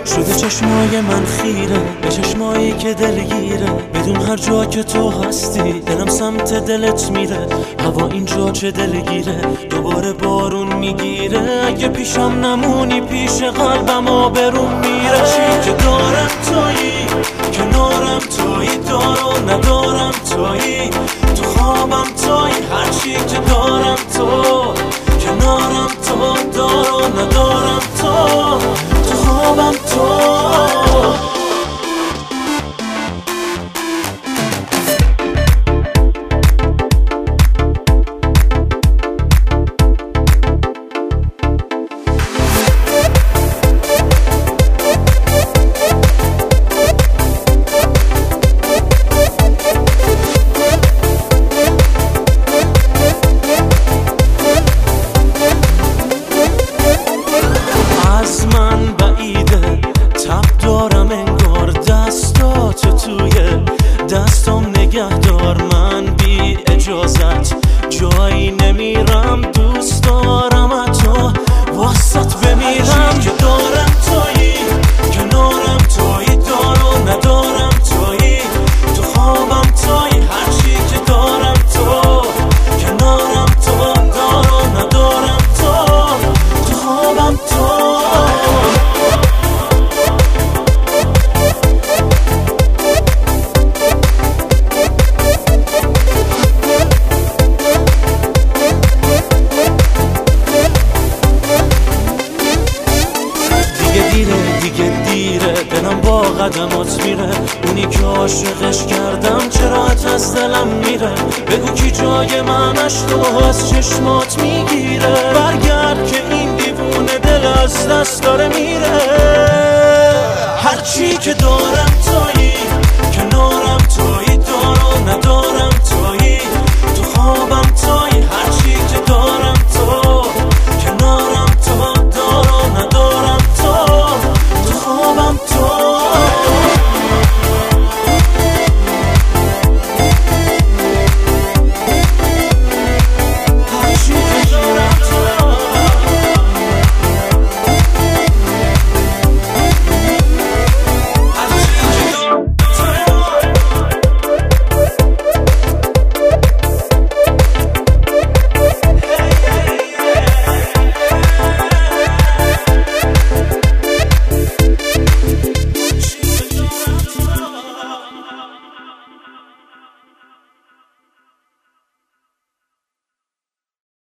شده چشمای من خیره به چشمایی که دلگیره، بدون هر جا که تو هستی دلم سمت دلت میره. هوا اینجا چه دلگیره، دوباره بارون میگیره، اگه پیشم نمونی پیش قلبم آبروم میره. چی که دارم تویی، کنارم تویی، دارو ندارم تویی، تو خوابم تویی. هر چی که دارم تو، کنارم تو، دارو ندارم تو خوابم تو. دستم نگه دار، من بی اجازت جایی نمیرم، دوست دارم تو واسط بمیرم. که دارم تویی، کنارم تویی، دارو ندارم تویی، تو خوابم تویی. هر چی که دارم تو، کنارم تو، دارو ندارم تو خوابم تو. دیگه دیره دلم با قدمات میره، اونی که عاشقش کردم چرا از دلم میره. بگو کی جای منش تو از چشمات میگیره، برگرد که این دیوونه دل از دست داره میره. هرچی که دارم تویی،